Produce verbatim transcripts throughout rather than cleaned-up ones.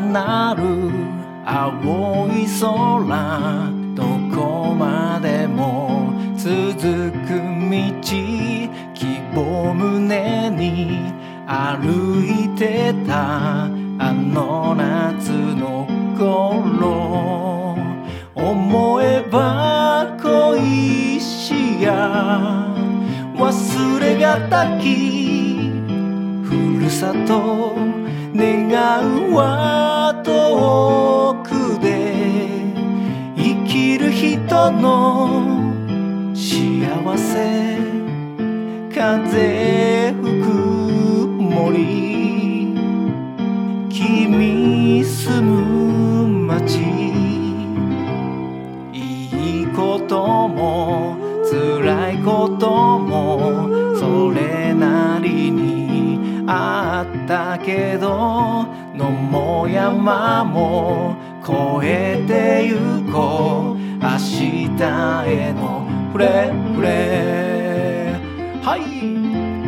なる青い空、どこまでも続く道、希望胸に歩いてたあの夏の頃、思えば恋しや忘れがたきふるさと願うは遠くで生きる人の幸せ、風吹く森、君住む街、いいことも辛いこともそれなりにあったけど、野も山も越えてゆこう、明日へのフレフレ、はい。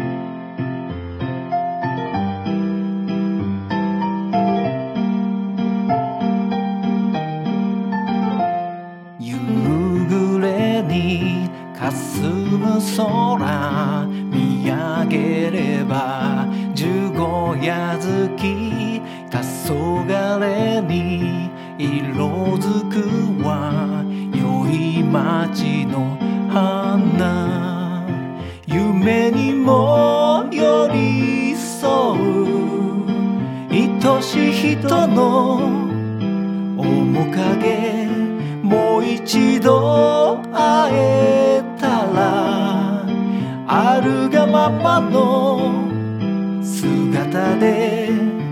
夕暮れに霞む空見上げれば、十五夜月黄昏に色づくは良い街の花、夢にも寄り添う愛しい人の面影、もう一度会えたらあるがままの姿で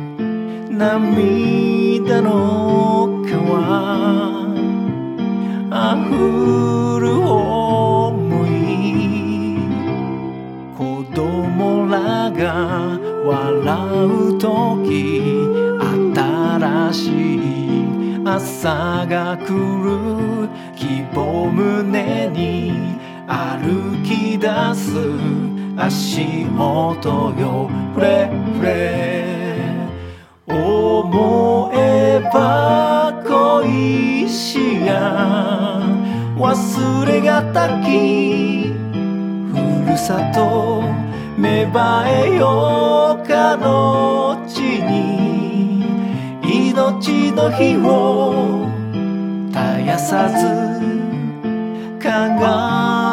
涙の川あふる想い、子供らが笑う時、新しい朝が来る、希望胸に歩き出す足元よフレフレ、思えば恋しや忘れがたきふるさと、芽生えようかの地に命の火を絶やさず輝